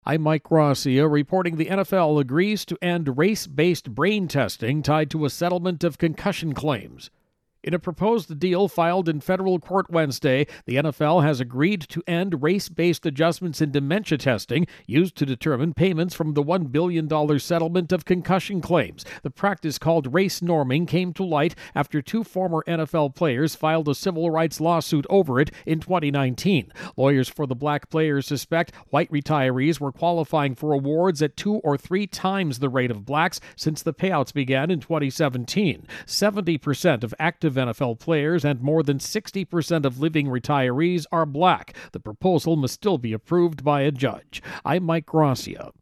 I'm Mike Gracia reporting the NFL agrees to end race-based brain testing tied to a settlement of concussion claims. In a proposed deal filed in federal court Wednesday, the NFL has agreed to end race-based adjustments in dementia testing used to determine payments from the $1 billion settlement of concussion claims. The practice called race norming came to light after two former NFL players filed a civil rights lawsuit over it in 2019. Lawyers for the black players suspect white retirees were qualifying for awards at 2 or 3 times the rate of blacks since the payouts began in 2017. 70% of active NFL players and more than 60% of living retirees are black. The proposal must still be approved by a judge. I'm Mike Gracia.